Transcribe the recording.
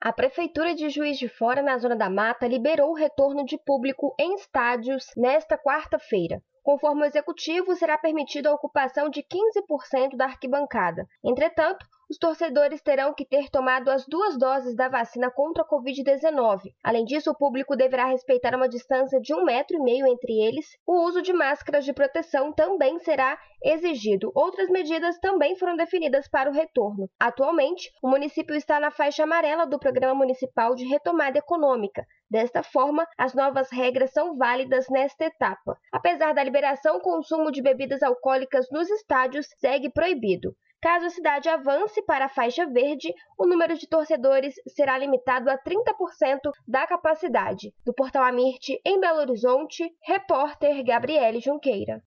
A Prefeitura de Juiz de Fora, na Zona da Mata, liberou o retorno de público em estádios nesta quarta-feira. Conforme o Executivo, será permitida a ocupação de 15% da arquibancada. Entretanto, os torcedores terão que ter tomado as 2 doses da vacina contra a Covid-19. Além disso, o público deverá respeitar uma distância de 1,5 metro entre eles. O uso de máscaras de proteção também será exigido. Outras medidas também foram definidas para o retorno. Atualmente, o município está na faixa amarela do Programa Municipal de Retomada Econômica. Desta forma, as novas regras são válidas nesta etapa. Apesar da liberação, o consumo de bebidas alcoólicas nos estádios segue proibido. Caso a cidade avance para a faixa verde, o número de torcedores será limitado a 30% da capacidade. Do Portal Amirte, em Belo Horizonte, repórter Gabriele Junqueira.